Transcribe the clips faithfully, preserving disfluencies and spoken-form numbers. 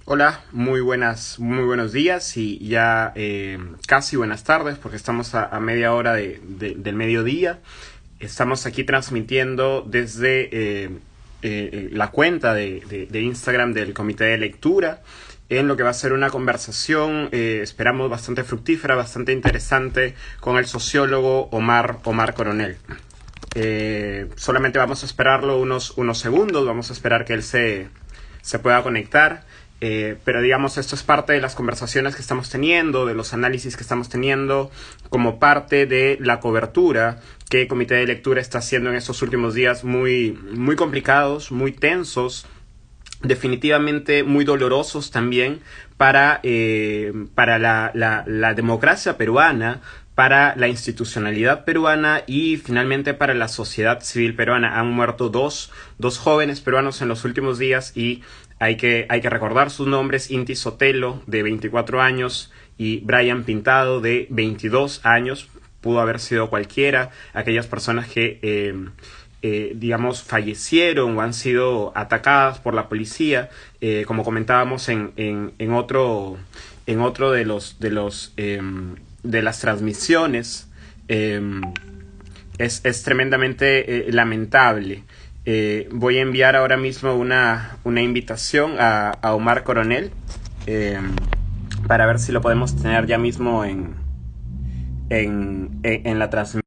Hola, muy buenas, muy buenos días y ya eh, casi buenas tardes porque estamos a, a media hora de, de- del mediodía. Estamos aquí transmitiendo desde eh, eh, la cuenta de, de- de Instagram del Comité de Lectura en lo que va a ser una conversación, eh, esperamos bastante fructífera, bastante interesante con el sociólogo Omar, Omar Coronel. Eh, solamente vamos a esperarlo unos, unos segundos, vamos a esperar que él se, se pueda conectar. Eh, pero digamos, esto es parte de las conversaciones que estamos teniendo, de los análisis que estamos teniendo, como parte de la cobertura que el Comité de Lectura está haciendo en estos últimos días muy, muy complicados, muy tensos, definitivamente muy dolorosos también para, eh, para la, la, la democracia peruana, para la institucionalidad peruana y finalmente para la sociedad civil peruana. Han muerto dos, dos jóvenes peruanos en los últimos días y hay que, hay que recordar sus nombres: Inti Sotelo, de veinticuatro años, y Brian Pintado, de veintidós años. Pudo haber sido cualquiera, aquellas personas que eh, eh, digamos, fallecieron o han sido atacadas por la policía, eh, como comentábamos en, en, en, otro, en otro de los de los eh, de las transmisiones. eh, es, es tremendamente eh, lamentable. Eh, voy a enviar ahora mismo una, una invitación a, a Omar Coronel, eh, para ver si lo podemos tener ya mismo en, en, en, en la transmisión.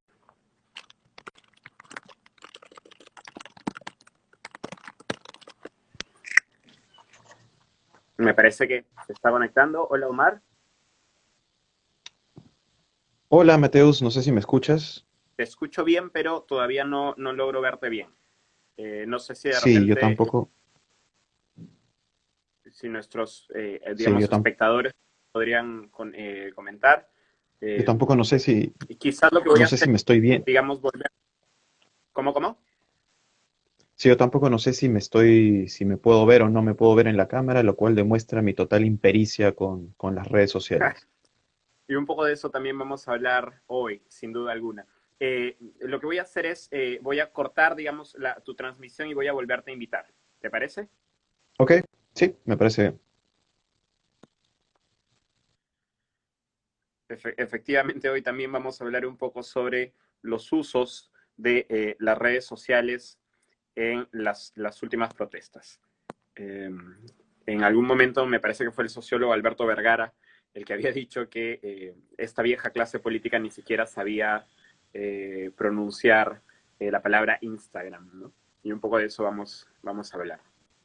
Me parece que se está conectando. Hola, Omar. Hola, Mateus, no sé si me escuchas. Te escucho bien, pero todavía no, no logro verte bien. Eh, no sé si de Sí, yo repente, tampoco. si nuestros, eh, Sí, yo, digamos, tam- espectadores podrían con- eh, comentar. yo Eh, tampoco no sé si, y quizás lo que voy no a sé hacer, si me estoy bien. digamos, volver. ¿Cómo, cómo? Sí, yo tampoco no sé si me estoy, si me puedo ver o no me puedo ver en la cámara, lo cual demuestra mi total impericia con, con las redes sociales. Y un poco de eso también vamos a hablar hoy, sin duda alguna. Eh, lo que voy a hacer es, eh, voy a cortar, digamos, la, tu transmisión y voy a volverte a invitar. ¿Te parece? Ok, sí, me parece bien. Efe- efectivamente, hoy también vamos a hablar un poco sobre los usos de eh, las redes sociales en las, las últimas protestas. Eh, en algún momento me parece que fue el sociólogo Alberto Vergara el que había dicho que eh, esta vieja clase política ni siquiera sabía eh, pronunciar eh, la palabra Instagram, ¿no? Y un poco de eso vamos, vamos a hablar.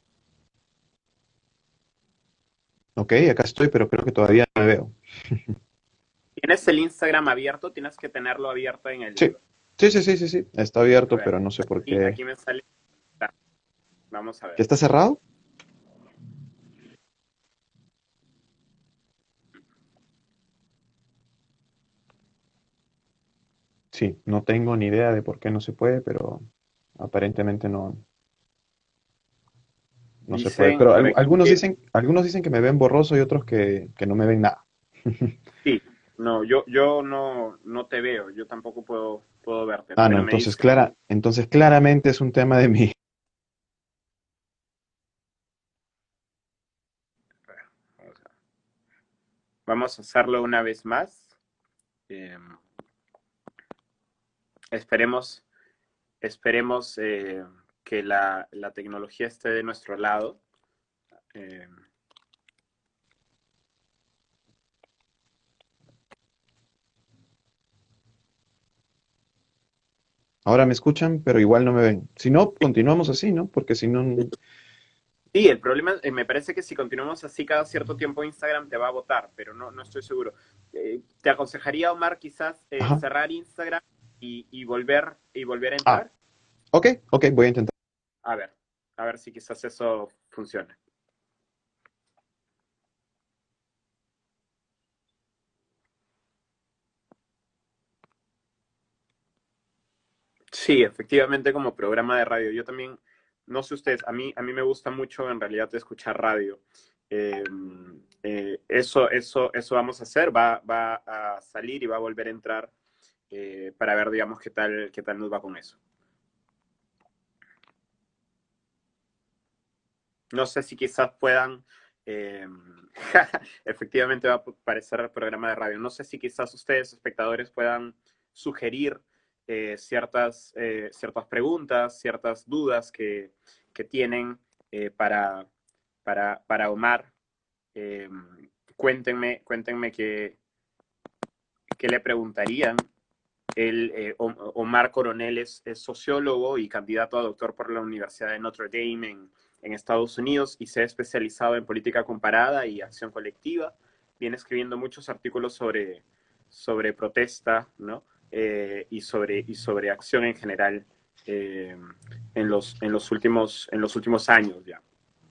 Ok, acá estoy, pero creo que todavía no me veo. ¿Tienes el Instagram abierto? Tienes que tenerlo abierto en Sí, el... sí, sí, sí, sí, sí, está A abierto, ver, pero no sé por aquí, qué. aquí me sale... Vamos a ¿Ya ver. está cerrado? Sí, no tengo ni idea de por qué no se puede, pero aparentemente no, no se puede. Dicen Pero por al- aquí algunos que dicen, algunos dicen que me ven borroso y otros que, que no me ven nada. sí. No, yo, yo no, no te veo, yo tampoco puedo, puedo verte, Ah, no, pero me entonces dice... clara, entonces claramente es un tema de mí. Vamos a, vamos a hacerlo una vez más. Eh, esperemos esperemos eh, que la, la, tecnología esté de nuestro lado. Eh, Ahora me escuchan, pero igual no me ven. Si no, continuamos así, ¿no? Porque si no... sí, el problema, eh, me parece que si continuamos así cada cierto tiempo Instagram te va a votar, pero no, no estoy seguro. Eh, te aconsejaría, Omar, quizás eh, Ajá. cerrar Instagram y, y, volver, y volver a Ah, entrar. ok, ok, voy a intentar. A ver, a ver si quizás eso funciona. Sí, efectivamente como programa de radio. Yo también, no sé ustedes, a mí, a mí me gusta mucho en realidad escuchar radio. Eh, eh, eso, eso, eso vamos a hacer, va, va a salir y va a volver a entrar eh, para ver, digamos, qué tal, qué tal nos va con eso. No sé si quizás puedan Eh, Efectivamente va a parecer el programa de radio. No sé si quizás ustedes, espectadores, puedan sugerir eh, ciertas, eh, ciertas preguntas, ciertas dudas que, que tienen eh, para, para, para Omar. Eh, cuéntenme, cuéntenme qué, qué le preguntarían. El, eh, Omar Coronel es, es, sociólogo y candidato a doctor por la Universidad de Notre Dame en, en Estados Unidos y se ha especializado en política comparada y acción colectiva. Viene escribiendo muchos artículos sobre, sobre protesta, ¿no? Eh, y, sobre, y sobre acción en general eh, en, los, en, los últimos, en los últimos años ya.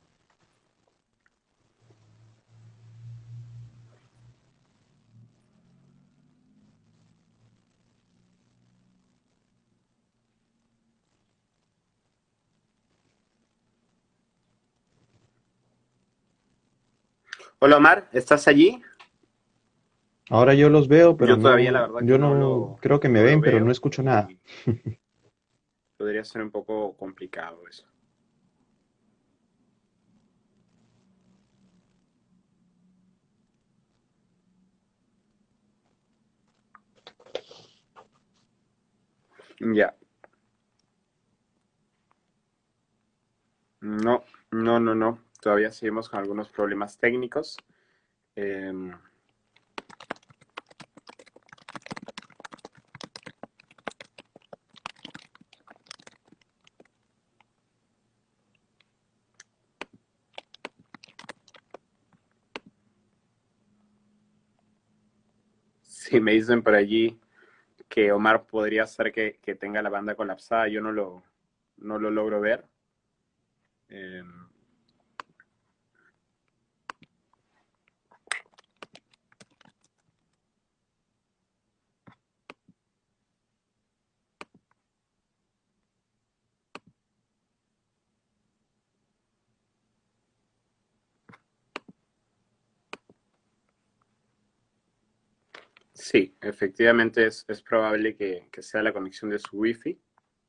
Hola Omar, ¿estás allí? Ahora yo los veo, pero Yo todavía la no, verdad que yo no no, lo, creo que me no lo ven, pero no veo escucho nada. y podría ser un poco complicado eso. Ya. No, no, no, no. Todavía seguimos con algunos problemas técnicos. Eh, si me dicen por allí que Omar podría ser que, que tenga la banda colapsada, yo no lo, no lo logro ver. Eh, sí, efectivamente es, es probable que, que sea la conexión de su wifi.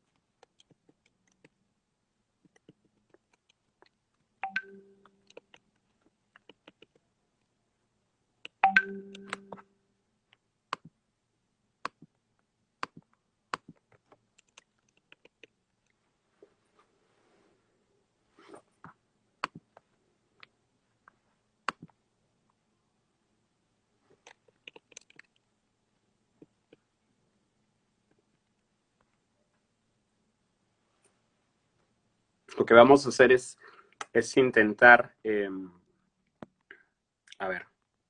Lo que vamos a hacer es, es intentar, eh, a ver,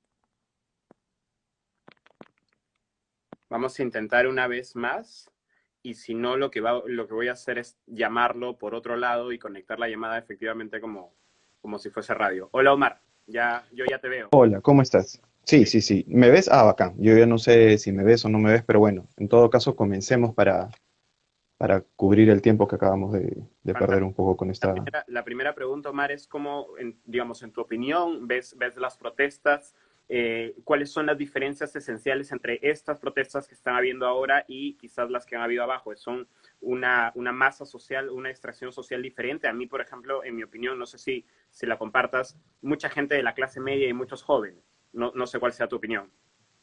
vamos a intentar una vez más y si no, lo que, va, lo que voy a hacer es llamarlo por otro lado y conectar la llamada efectivamente como, como si fuese radio. Hola Omar, ya, yo ya te veo. Hola, ¿cómo estás? Sí, Sí. sí, sí. ¿Me ves? Ah, bacán. Yo ya no sé si me ves o no me ves, pero bueno, en todo caso comencemos para, para cubrir el tiempo que acabamos de, de perder un Fantástico. poco con La esta. primera, la primera pregunta, Omar, es cómo, en, digamos, en tu opinión, ves, ves las protestas, eh, cuáles son las diferencias esenciales entre estas protestas que están habiendo ahora y quizás las que han habido abajo. ¿Son una, una masa social, una extracción social diferente? A mí, por ejemplo, en mi opinión, no sé si, si la compartas, mucha gente de la clase media y muchos jóvenes. No, no sé cuál sea tu opinión.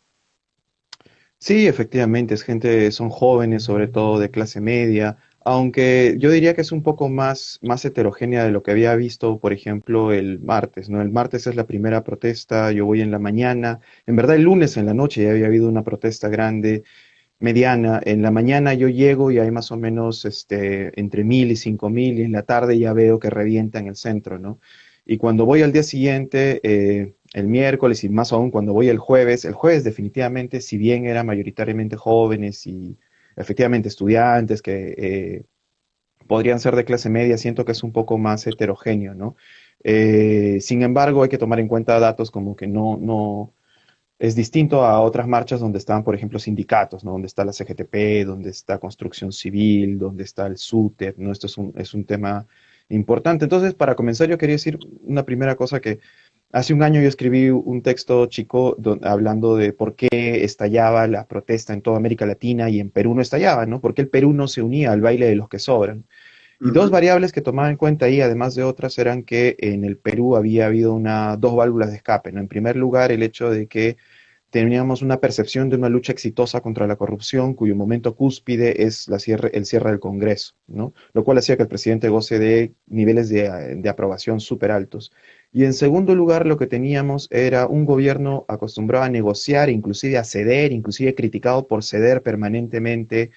Sí, efectivamente, es gente, son jóvenes, sobre todo de clase media, aunque yo diría que es un poco más, más heterogénea de lo que había visto, por ejemplo, el martes, ¿no? El martes es la primera protesta, yo voy en la mañana, en verdad el lunes en la noche ya había habido una protesta grande, mediana, en la mañana yo llego y hay más o menos este, entre mil y cinco mil, y en la tarde ya veo que revienta en el centro, ¿no? Y cuando voy al día siguiente, eh, el miércoles y más aún cuando voy el jueves, el jueves definitivamente, si bien era mayoritariamente jóvenes y efectivamente estudiantes que eh, podrían ser de clase media, siento que es un poco más heterogéneo, ¿no? Eh, sin embargo, hay que tomar en cuenta datos como que no, no, es distinto a otras marchas donde están, por ejemplo, sindicatos, ¿no? Donde está la C G T P, donde está Construcción Civil, donde está el SUTEP, ¿no? Esto es un, es un tema importante. Entonces, para comenzar, yo quería decir una primera cosa que hace un año yo escribí un texto chico don- hablando de por qué estallaba la protesta en toda América Latina y en Perú no estallaba, ¿no? ¿Por qué el Perú no se unía al baile de los que sobran? Y dos Ujú. variables que tomaba en cuenta ahí, además de otras, eran que en el Perú había habido una, dos válvulas de escape, ¿no? En primer lugar, el hecho de que teníamos una percepción de una lucha exitosa contra la corrupción, cuyo momento cúspide es la cierre, el cierre del Congreso, ¿no? Lo cual hacía que el presidente goce de niveles de, de aprobación súper altos. Y en segundo lugar, lo que teníamos era un gobierno acostumbrado a negociar, inclusive a ceder, inclusive criticado por ceder permanentemente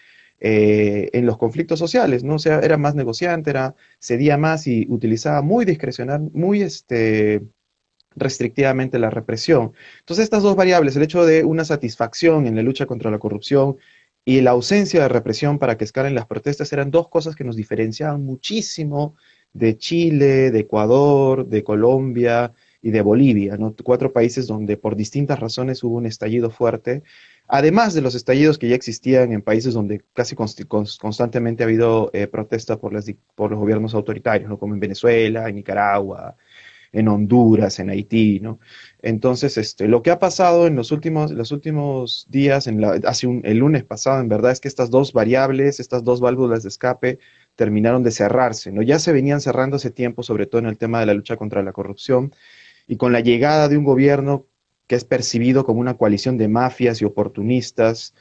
eh, en los conflictos sociales, ¿no? O sea, era más negociante, era, cedía más y utilizaba muy discrecional, muy este, restrictivamente la represión. Entonces, estas dos variables, el hecho de una satisfacción en la lucha contra la corrupción y la ausencia de represión para que escalen las protestas, eran dos cosas que nos diferenciaban muchísimo de Chile, de Ecuador, de Colombia y de Bolivia, ¿no? Cuatro países donde por distintas razones hubo un estallido fuerte, además de los estallidos que ya existían en países donde casi const constantemente ha habido eh, protesta por, las, por, los gobiernos autoritarios, ¿no? Como en Venezuela, en Nicaragua, en Honduras, en Haití, ¿no? Entonces, este, lo que ha pasado en los últimos, los últimos días, en la, hace un, el lunes pasado, en verdad, es que estas dos variables, estas dos válvulas de escape, terminaron de cerrarse, ¿no? Ya se venían cerrando hace tiempo, sobre todo en el tema de la lucha contra la corrupción, y con la llegada de un gobierno que es percibido como una coalición de mafias y oportunistas,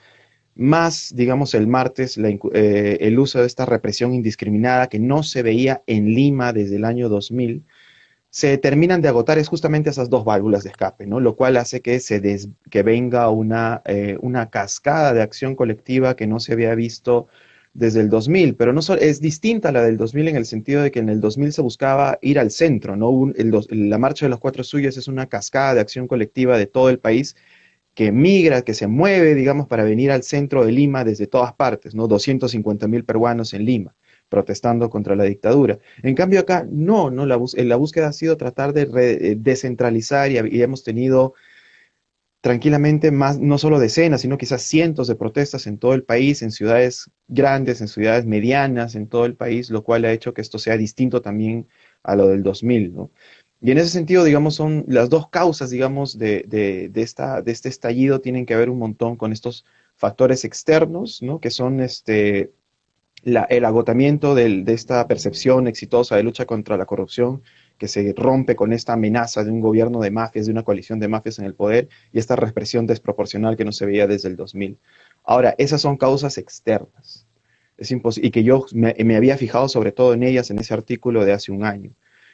más, digamos, el martes, la, eh, el uso de esta represión indiscriminada que no se veía en Lima desde el año dos mil, se terminan de agotar es justamente esas dos válvulas de escape, ¿no? Lo cual hace que, se des, que venga una, eh, una cascada de acción colectiva que no se había visto desde el dos mil, pero no so, es distinta a la del dos mil en el sentido de que en el dos mil se buscaba ir al centro, ¿no? Un, el, la Marcha de los Cuatro Suyos es una cascada de acción colectiva de todo el país que migra, que se mueve, digamos, para venir al centro de Lima desde todas partes, ¿no? doscientos cincuenta mil peruanos en Lima protestando contra la dictadura. En cambio acá, no, no la, bus la búsqueda ha sido tratar de re descentralizar y, y hemos tenido tranquilamente más, no solo decenas, sino quizás cientos de protestas en todo el país, en ciudades grandes, en ciudades medianas, en todo el país, lo cual ha hecho que esto sea distinto también a lo del dos mil, ¿no? Y en ese sentido, digamos, son las dos causas, digamos, de, de, de, esta, de este estallido tienen que ver un montón con estos factores externos, ¿no? Que son este, la, el agotamiento del, de esta percepción exitosa de lucha contra la corrupción, que se rompe con esta amenaza de un gobierno de mafias, de una coalición de mafias en el poder, y esta represión desproporcional que no se veía desde el dos mil. Ahora, esas son causas externas. Es imposible, y que yo me, me había fijado sobre todo en ellas en ese artículo de hace un año.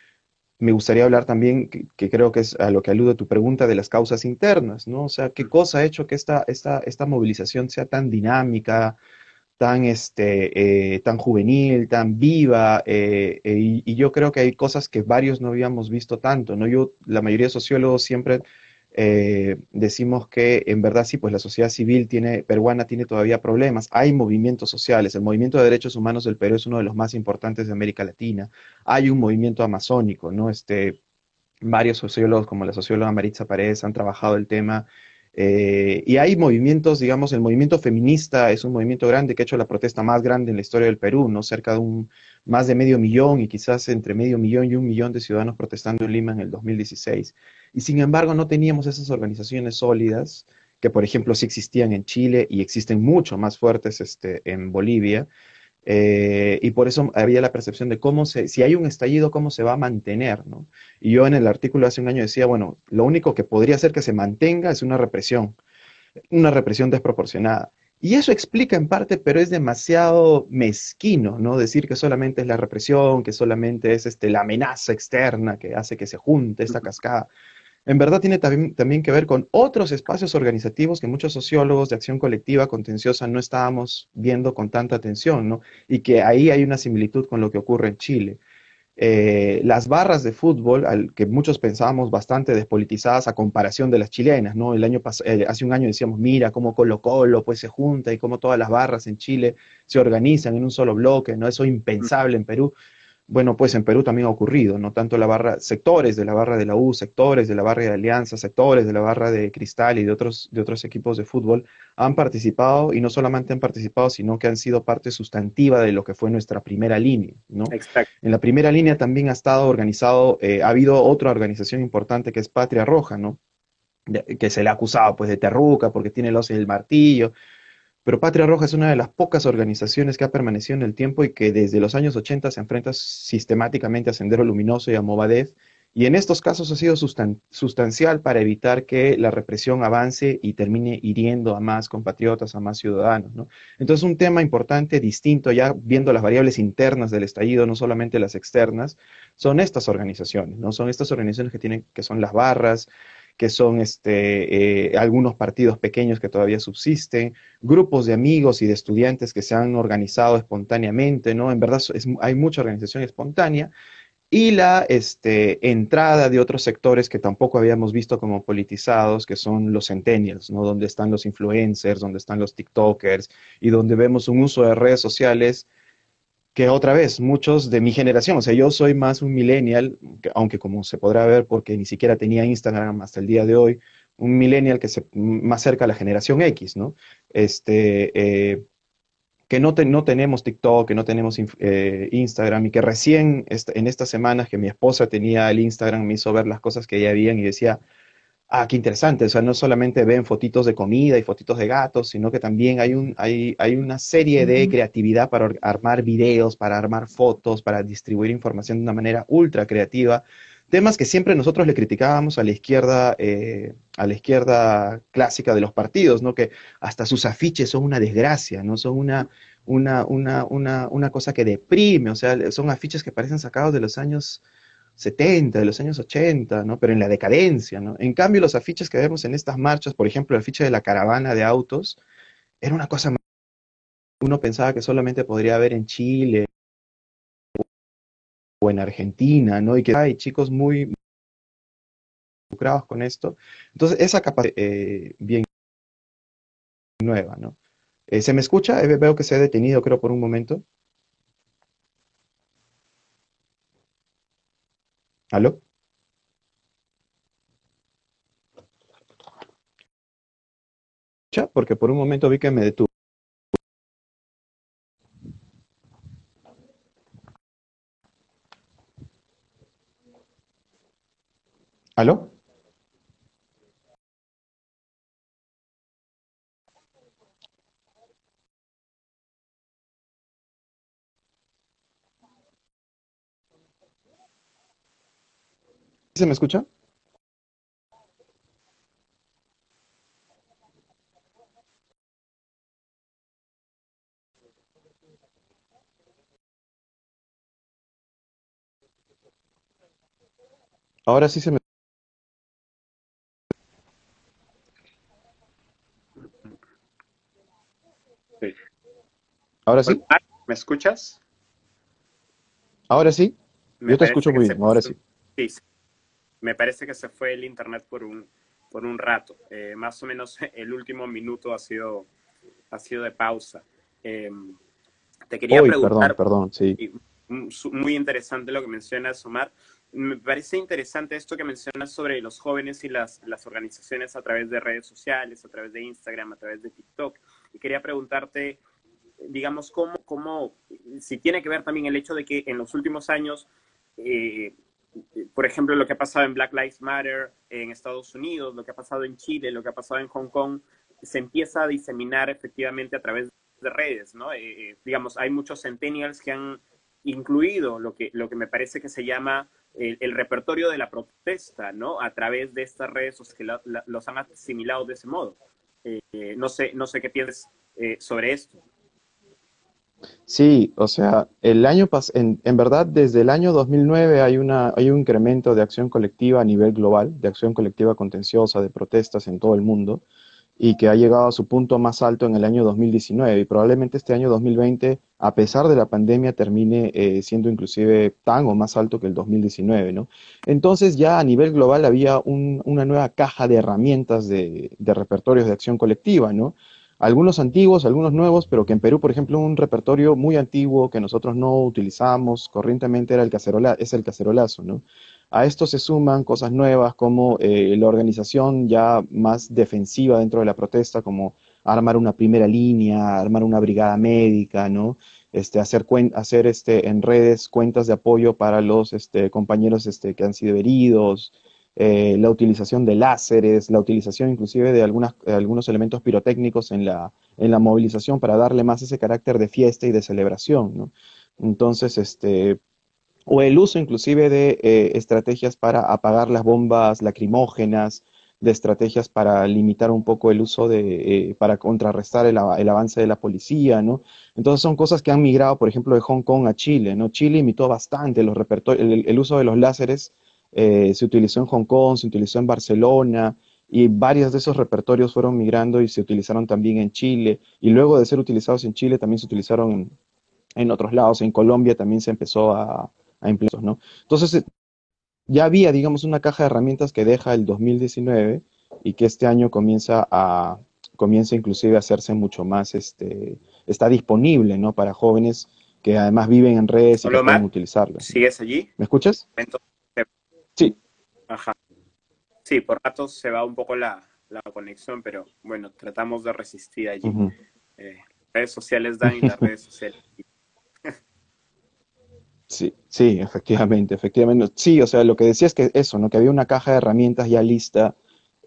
Me gustaría hablar también, que, que creo que es a lo que alude tu pregunta, de las causas internas, ¿no? O sea, ¿qué cosa ha hecho que esta, esta, esta movilización sea tan dinámica, tan, este, eh, tan juvenil, tan viva, eh, eh, y, y, yo creo que hay cosas que varios no habíamos visto tanto, ¿no? Yo, la mayoría de sociólogos siempre eh, decimos que en verdad sí, pues la sociedad civil tiene, peruana tiene todavía problemas, hay movimientos sociales, el movimiento de derechos humanos del Perú es uno de los más importantes de América Latina, hay un movimiento amazónico, ¿no? Este, varios sociólogos como la socióloga Maritza Paredes han trabajado el tema eh, y hay movimientos, digamos, el movimiento feminista es un movimiento grande que ha hecho la protesta más grande en la historia del Perú, ¿no? Cerca de un, más de medio millón y quizás entre medio millón y un millón de ciudadanos protestando en Lima en el dos mil dieciséis. Y sin embargo no teníamos esas organizaciones sólidas que, por ejemplo, sí existían en Chile y existen mucho más fuertes este, en Bolivia, eh, y por eso había la percepción de cómo se, si hay un estallido, cómo se va a mantener, ¿no? Y yo en el artículo hace un año decía, bueno, lo único que podría hacer que se mantenga es una represión, una represión desproporcionada. Y eso explica en parte, pero es demasiado mezquino, ¿no? Decir que solamente es la represión, que solamente es este, la amenaza externa que hace que se junte esta cascada. En verdad tiene también, también que ver con otros espacios organizativos que muchos sociólogos de acción colectiva contenciosa no estábamos viendo con tanta atención, ¿no? Y que ahí hay una similitud con lo que ocurre en Chile. Eh, las barras de fútbol, al que muchos pensábamos bastante despolitizadas a comparación de las chilenas, ¿no? El año eh, hace un año decíamos, mira cómo Colo Colo pues se junta y cómo todas las barras en Chile se organizan en un solo bloque, ¿no? Eso impensable en Perú. Bueno, pues en Perú también ha ocurrido, no tanto la barra, sectores de la barra de la U, sectores de la barra de Alianza, sectores de la barra de Cristal y de otros, de otros equipos de fútbol han participado y no solamente han participado, sino que han sido parte sustantiva de lo que fue nuestra primera línea, ¿no? Exacto. En la primera línea también ha estado organizado, eh, ha habido otra organización importante que es Patria Roja, ¿no? De, que se le ha acusado pues de terruca porque tiene el os y el martillo. pero Patria Roja es una de las pocas organizaciones que ha permanecido en el tiempo y que desde los años ochenta se enfrenta sistemáticamente a Sendero Luminoso y a Movadef, y en estos casos ha sido sustan sustancial para evitar que la represión avance y termine hiriendo a más compatriotas, a más ciudadanos, ¿no? Entonces, un tema importante, distinto, ya viendo las variables internas del estallido, no solamente las externas, son estas organizaciones, ¿no? Son estas organizaciones que tienen, que son las barras, que son este, eh, algunos partidos pequeños que todavía subsisten, grupos de amigos y de estudiantes que se han organizado espontáneamente, ¿no? En verdad es, hay mucha organización espontánea, y la este, entrada de otros sectores que tampoco habíamos visto como politizados, que son los centennials, ¿no? Donde están los influencers, donde están los TikTokers, y donde vemos un uso de redes sociales que otra vez, muchos de mi generación, o sea, yo soy más un millennial, que- aunque como se podrá ver, porque ni siquiera tenía Instagram hasta el día de hoy, un millennial que se más cerca a la generación X, ¿no? Este, eh, que no, te- no tenemos TikTok, que no tenemos inf- eh, Instagram y que recién est- en estas semanas que mi esposa tenía el Instagram me hizo ver las cosas que ya habían y decía, ah, qué interesante, o sea, no solamente ven fotitos de comida y fotitos de gatos, sino que también hay, un, hay, hay una serie de creatividad para or- armar videos, para armar fotos, para distribuir información de una manera ultra creativa. Temas que siempre nosotros le criticábamos a la izquierda, eh, a la izquierda clásica de los partidos, ¿no? Que hasta sus afiches son una desgracia, ¿no? Son una, una, una, una, una cosa que deprime, o sea, son afiches que parecen sacados de los años setenta, de los años ochenta, ¿no? Pero en la decadencia, ¿no? En cambio, los afiches que vemos en estas marchas, por ejemplo, el afiche de la caravana de autos, era una cosa más, uno pensaba que solamente podría haber en Chile o en Argentina, ¿no? Y que hay chicos muy involucrados con esto. Entonces, esa capacidad eh, bien nueva, ¿no? Eh, ¿se me escucha? Eh, veo que se ha detenido, creo, por un momento. ¿Aló? ¿Escucha? Porque por un momento vi que me detuvo. ¿Aló? ¿Se me escucha? Ahora sí se me... Sí. ¿Ahora Hola, sí? Mark, ¿me escuchas? ¿Ahora sí? Me Yo te parece escucho que muy se, bien, ahora sí. sí, sí, me parece que se fue el internet por un, por un rato. Eh, más o menos el último minuto ha sido, ha sido de pausa. Eh, Te quería Hoy, perdón, preguntar, perdón, sí. y muy interesante lo que mencionas, Omar. Me parece interesante esto que mencionas sobre los jóvenes y las, las organizaciones a través de redes sociales, a través de Instagram, a través de TikTok. Y quería preguntarte, digamos, cómo, cómo si tiene que ver también el hecho de que en los últimos años, eh, por ejemplo, lo que ha pasado en Black Lives Matter en Estados Unidos, lo que ha pasado en Chile, lo que ha pasado en Hong Kong, se empieza a diseminar efectivamente a través de redes, ¿no? Eh, eh, digamos, hay muchos centennials que han incluido lo que, lo que me parece que se llama el, el repertorio de la protesta, ¿no? A través de estas redes sociales que la, la, los han asimilado de ese modo. Eh, eh, no sé, no sé qué piensas eh, sobre esto. Sí, o sea, el año pas en, en verdad desde el año dos mil nueve hay una hay un incremento de acción colectiva a nivel global, de acción colectiva contenciosa, de protestas en todo el mundo y que ha llegado a su punto más alto en el año dos mil diecinueve y probablemente este año dos mil veinte, a pesar de la pandemia, termine eh, siendo inclusive tan o más alto que el dos mil diecinueve, ¿no? Entonces ya a nivel global había un- una nueva caja de herramientas de, de repertorios de acción colectiva, ¿no? Algunos antiguos, algunos nuevos, pero que en Perú, por ejemplo, un repertorio muy antiguo que nosotros no utilizamos corrientemente era el cacerola, es el cacerolazo, ¿no? A esto se suman cosas nuevas como eh, la organización ya más defensiva dentro de la protesta, como armar una primera línea, armar una brigada médica, ¿no? Este, hacer cuen- hacer este, en redes cuentas de apoyo para los este, compañeros este, que han sido heridos, eh, la utilización de láseres, la utilización inclusive de algunas, eh, algunos elementos pirotécnicos en la, en la movilización para darle más ese carácter de fiesta y de celebración, ¿no? Entonces, este, o el uso inclusive de eh, estrategias para apagar las bombas lacrimógenas, de estrategias para limitar un poco el uso de, eh, para contrarrestar el, el, avance de la policía, ¿no? Entonces son cosas que han migrado, por ejemplo, de Hong Kong a Chile, ¿no? Chile imitó bastante los repertorios, el, el, uso de los láseres eh, se utilizó en Hong Kong, se utilizó en Barcelona, y varios de esos repertorios fueron migrando y se utilizaron también en Chile, y luego de ser utilizados en Chile también se utilizaron en, en otros lados, en Colombia también se empezó a, a implementar, ¿no? Entonces, eh, ya había, digamos, una caja de herramientas que deja el dos mil diecinueve y que este año comienza a, comienza inclusive a hacerse mucho más, este, está disponible, ¿no? Para jóvenes que además viven en redes y que Hola pueden Omar, utilizarlas, ¿no? ¿sigues allí? ¿Me escuchas? Entonces, Sí. ajá. Sí, por ratos se va un poco la, la conexión, pero bueno, tratamos de resistir allí. Ujú. Eh, redes sociales dan y las redes sociales. Sí, sí, efectivamente, efectivamente. Sí, o sea, lo que decía es que eso, ¿no? Que había una caja de herramientas ya lista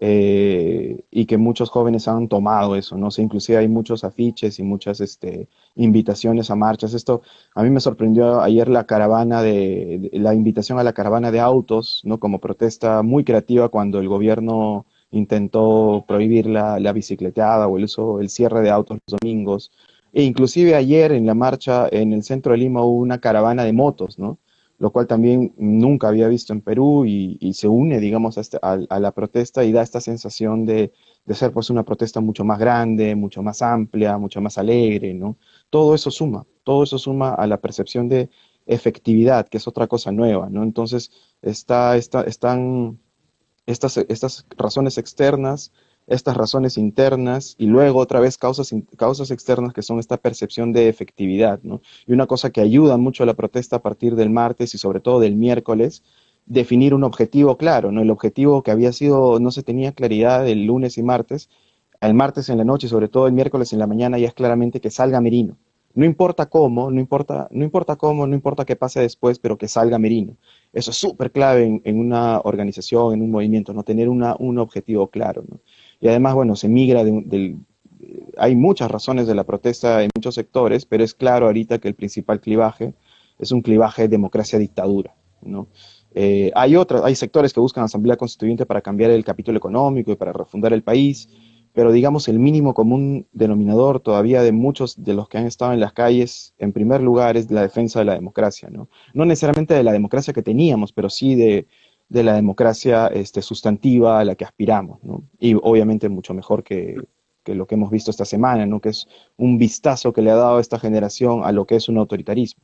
eh, y que muchos jóvenes han tomado eso, ¿no? O sea, inclusive hay muchos afiches y muchas este, invitaciones a marchas. Esto, a mí me sorprendió ayer la caravana de, de- la invitación a la caravana de autos, ¿no? Como protesta muy creativa cuando el gobierno intentó prohibir la, la bicicleteada o el uso, el cierre de autos los domingos. E inclusive ayer en la marcha en el centro de Lima hubo una caravana de motos, ¿no? Lo cual también nunca había visto en Perú y, y se une, digamos, a, este- a- a la protesta y da esta sensación de, de ser pues una protesta mucho más grande, mucho más amplia, mucho más alegre, ¿no? Todo eso suma, todo eso suma a la percepción de efectividad, que es otra cosa nueva, ¿no? Entonces, está, está, están estas, estas razones externas, estas razones internas y luego otra vez causas, causas externas que son esta percepción de efectividad, ¿no? Y una cosa que ayuda mucho a la protesta a partir del martes y sobre todo del miércoles, definir un objetivo claro, ¿no? El objetivo que había sido, no se tenía claridad el lunes y martes, el martes en la noche y sobre todo el miércoles en la mañana ya es claramente que salga Merino. No importa cómo, no importa, no importa cómo, no importa qué pase después, pero que salga Merino. Eso es súper clave en, en, una organización, en un movimiento, no tener una, un objetivo claro, ¿no? Y además, bueno, se migra de, del... Hay muchas razones de la protesta en muchos sectores, pero es claro ahorita que el principal clivaje es un clivaje democracia-dictadura, ¿no? Eh, hay otras, hay sectores que buscan asamblea constituyente para cambiar el capítulo económico y para refundar el país, pero digamos el mínimo común denominador todavía de muchos de los que han estado en las calles, en primer lugar, es la defensa de la democracia, ¿no? No necesariamente de la democracia que teníamos, pero sí de, de la democracia este, sustantiva a la que aspiramos, ¿no? Y obviamente mucho mejor que, que lo que hemos visto esta semana, ¿no? Que es un vistazo que le ha dado esta generación a lo que es un autoritarismo.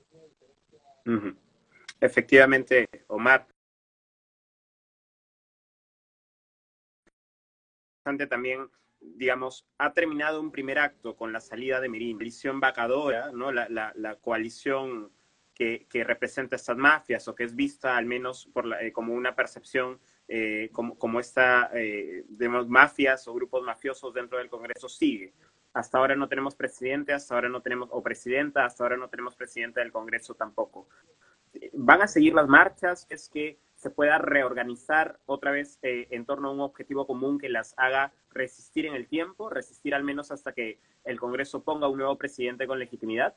Uh-huh. Efectivamente, Omar, también, digamos, ha terminado un primer acto con la salida de Merino, la coalición vacadora, ¿no? La, la, la coalición que, que, representa estas mafias o que es vista al menos por la, eh, como una percepción eh, como, como esta, eh, digamos, mafias o grupos mafiosos dentro del Congreso sigue. Hasta ahora no tenemos presidente, hasta ahora no tenemos, o presidenta, hasta ahora no tenemos presidente del Congreso tampoco. Van a seguir las marchas, es que se pueda reorganizar otra vez eh, en torno a un objetivo común que las haga resistir en el tiempo, resistir al menos hasta que el Congreso ponga un nuevo presidente con legitimidad.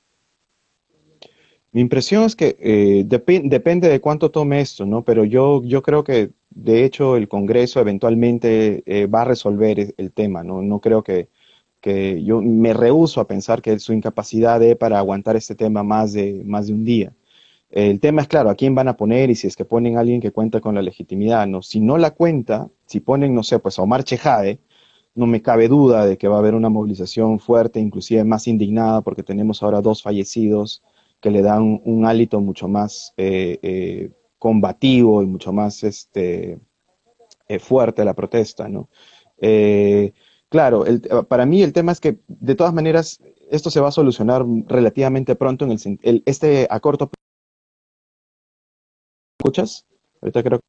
Mi impresión es que eh, dep depende de cuánto tome esto, ¿no? Pero yo, yo creo que, de hecho, el Congreso eventualmente eh, va a resolver el, el tema, ¿no? No creo que, que yo me rehúso a pensar que su incapacidad de para aguantar este tema más de, más de un día. El tema es claro, a quién van a poner y si es que ponen a alguien que cuenta con la legitimidad, ¿no? Si no la cuenta, si ponen, no sé, pues a Omar Chejade, no me cabe duda de que va a haber una movilización fuerte, inclusive más indignada, porque tenemos ahora dos fallecidos que le dan un hálito mucho más eh, eh, combativo y mucho más este, eh, fuerte a la protesta, ¿no? Eh, claro, el, para mí el tema es que de todas maneras esto se va a solucionar relativamente pronto en el, el este a corto plazo. ¿Escuchas? Ahorita creo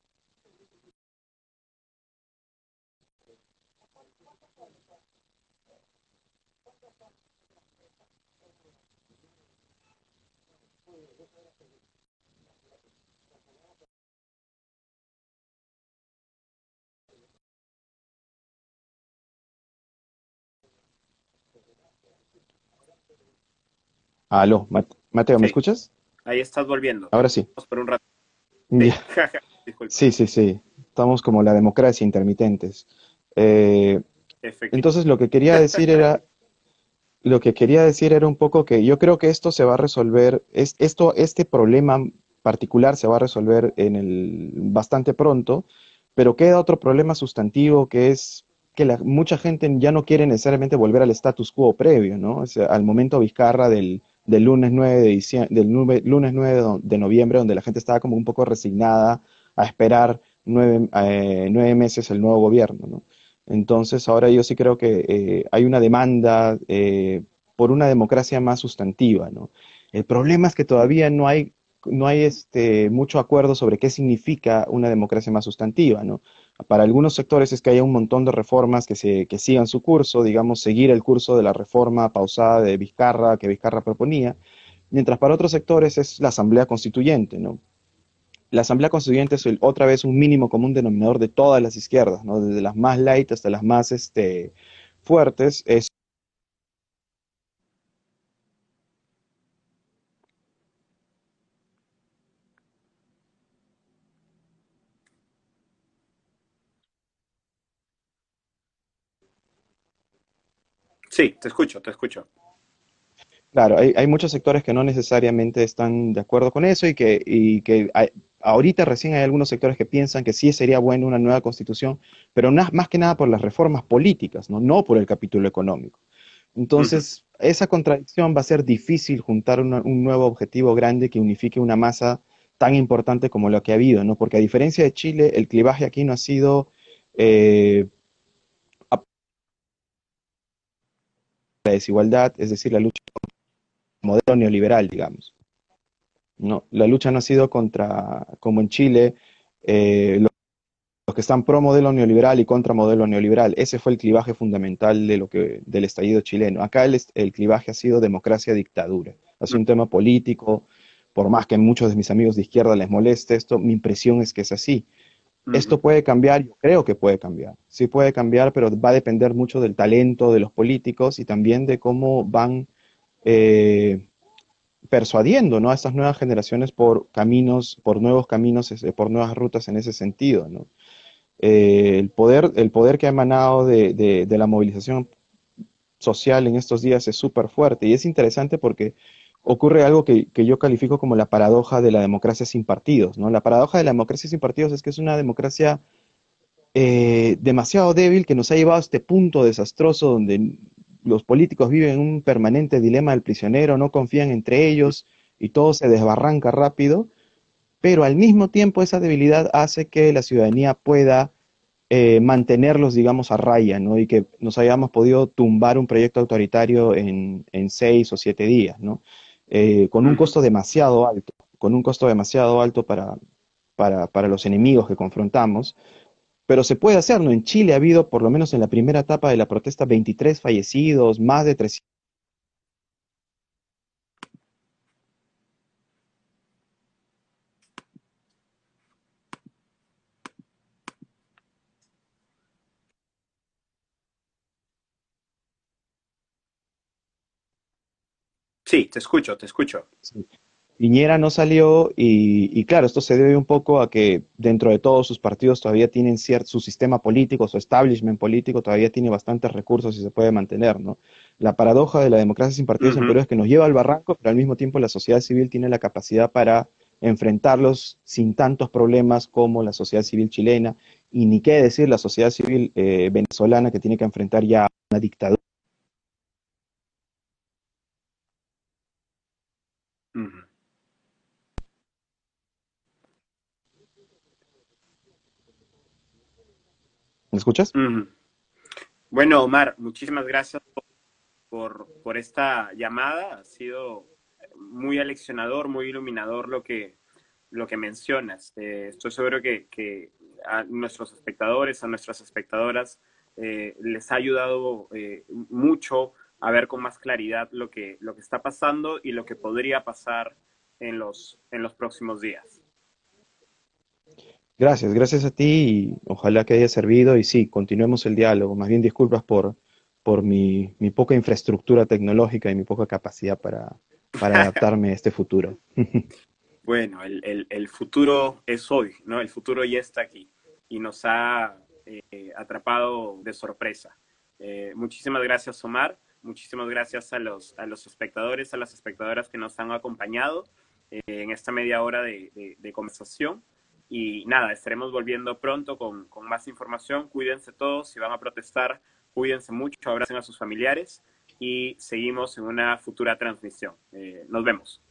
Aló, Mate- Mateo, ¿me Sí, escuchas? ahí estás volviendo. Ahora sí. Vamos por un rato. Ya. Sí, disculpa. Sí, sí, sí. Estamos como la democracia intermitentes. Eh, Efectivo. entonces lo que quería decir era, lo que quería decir era un poco que yo creo que esto se va a resolver, es, esto, este problema particular se va a resolver en el, bastante pronto, pero queda otro problema sustantivo que es que la- mucha gente ya no quiere necesariamente volver al status quo previo, ¿no? O sea, al momento Vizcarra del, del lunes nueve de diciembre, del nueve- lunes nueve de do- de noviembre, donde la gente estaba como un poco resignada a esperar nueve, eh, nueve meses el nuevo gobierno, ¿no? Entonces, ahora yo sí creo que eh, hay una demanda eh, por una democracia más sustantiva, ¿no? El problema es que todavía no hay, no hay este, mucho acuerdo sobre qué significa una democracia más sustantiva, ¿no? Para algunos sectores es que haya un montón de reformas que, se, que sigan su curso, digamos, seguir el curso de la reforma pausada de Vizcarra que Vizcarra proponía, mientras para otros sectores es la Asamblea Constituyente, ¿no? La Asamblea Constituyente es el- otra vez un mínimo común denominador de todas las izquierdas, ¿no? Desde las más light hasta las más este, fuertes. Es, Sí, te escucho, te escucho. claro, hay, hay muchos sectores que no necesariamente están de acuerdo con eso y que, y que hay- ahorita recién hay algunos sectores que piensan que sí sería bueno una nueva constitución, pero na- más que nada por las reformas políticas, ¿no? No por el capítulo económico. Ujú. Entonces, esa contradicción va a ser difícil juntar una- un nuevo objetivo grande que unifique una masa tan importante como lo que ha habido, ¿no? Porque a diferencia de Chile, el clivaje aquí no ha sido eh, a- la desigualdad, es decir, la lucha modelo neoliberal, digamos. No, la lucha no ha sido contra, como en Chile, eh, los, los que están pro modelo neoliberal y contra modelo neoliberal. Ese fue el clivaje fundamental de lo que, del estallido chileno. Acá el, est- el clivaje ha sido democracia-dictadura. Ha sido un tema político, por más que a muchos de mis amigos de izquierda les moleste esto, mi impresión es que es así. Ujú. Esto puede cambiar, yo creo que puede cambiar. Sí puede cambiar, pero va a depender mucho del talento de los políticos y también de cómo van eh, persuadiendo, ¿no? A estas nuevas generaciones por caminos, por nuevos caminos, este, por nuevas rutas en ese sentido, ¿no? Eh, el poder, el poder que ha emanado de, de, de la movilización social en estos días es súper fuerte y es interesante porque ocurre algo que, que yo califico como la paradoja de la democracia sin partidos, ¿no? La paradoja de la democracia sin partidos es que es una democracia eh, demasiado débil que nos ha llevado a este punto desastroso donde los políticos viven en un permanente dilema del prisionero, no confían entre ellos y todo se desbarranca rápido, pero al mismo tiempo esa debilidad hace que la ciudadanía pueda eh, mantenerlos, digamos, a raya, ¿no? Y que nos hayamos podido tumbar un proyecto autoritario en, en seis o siete días, ¿no? Eh, con un Ujú. costo demasiado alto, con un costo demasiado alto para, para, para los enemigos que confrontamos, pero se puede hacer, ¿no? En Chile ha habido, por lo menos en la primera etapa de la protesta, veintitrés fallecidos, más de trescientos. Sí, te escucho, te escucho. Piñera no salió y, y claro, esto se debe un poco a que dentro de todos sus partidos todavía tienen cierto, su sistema político, su establishment político todavía tiene bastantes recursos y se puede mantener, ¿no? La paradoja de la democracia sin partidos en Ujú. Perú es que nos lleva al barranco, pero al mismo tiempo la sociedad civil tiene la capacidad para enfrentarlos sin tantos problemas como la sociedad civil chilena y ni qué decir la sociedad civil eh, venezolana que tiene que enfrentar ya una dictadura. Ujú. ¿Me escuchas? Ujú. Bueno, Omar, muchísimas gracias por, por esta llamada. Ha sido muy aleccionador, muy iluminador lo que, lo que mencionas. Eh, estoy seguro que, que, a nuestros espectadores, a nuestras espectadoras, eh, les ha ayudado eh, mucho a ver con más claridad lo que, lo que está pasando y lo que podría pasar en los, en los próximos días. Gracias, gracias a ti y ojalá que haya servido y sí, continuemos el diálogo. Más bien disculpas por, por mi, mi poca infraestructura tecnológica y mi poca capacidad para, para adaptarme a este futuro. Bueno, el, el, el futuro es hoy, ¿no? El futuro ya está aquí y nos ha eh, atrapado de sorpresa. Eh, muchísimas gracias, Omar. Muchísimas gracias a los, a los espectadores, a las espectadoras que nos han acompañado eh, en esta media hora de, de, de conversación. Y nada, estaremos volviendo pronto con, con más información. Cuídense todos, si van a protestar, cuídense mucho, abracen a sus familiares y seguimos en una futura transmisión. Eh, nos vemos.